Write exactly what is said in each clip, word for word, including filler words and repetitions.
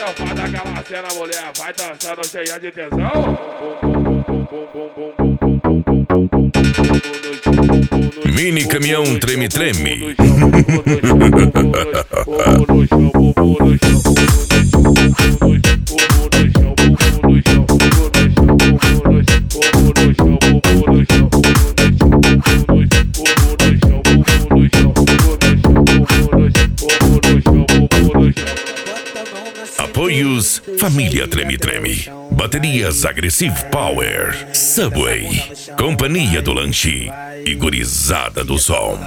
safada, aquela cena, mulher, vai dançando cheia de tesão. Mini caminhão treme-treme. Apoios Família Treme Treme, Baterias Agressive Power, Subway, Companhia do Lanche e Gurizada do Som.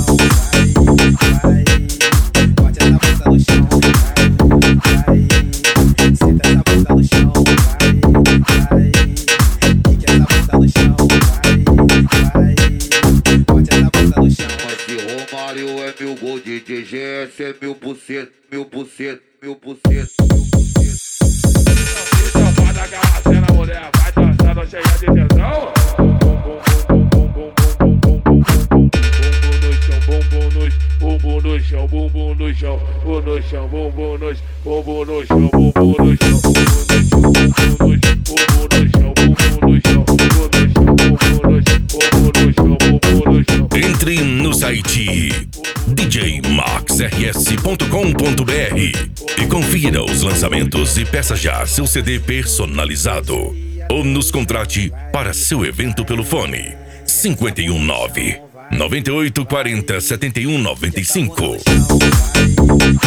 Romário é mil gol de D G S, é mil por cento, mil por cento, mil por cento. Safada, aquela cena, mulher, vai dançando cheia de tesão. Bumbum no chão, bumbum no chão, bumbum no chão, bumbum no chão, bumbum no chão, bumbum no chão, bumbum no chão, bumbum no chão, bumbum no chão. Entre no site d j max r s ponto com ponto b r e confira os lançamentos e peça já seu C D personalizado. Ou nos contrate para seu evento pelo fone cinco um nove, nove oito quatro zero, sete um nove cinco.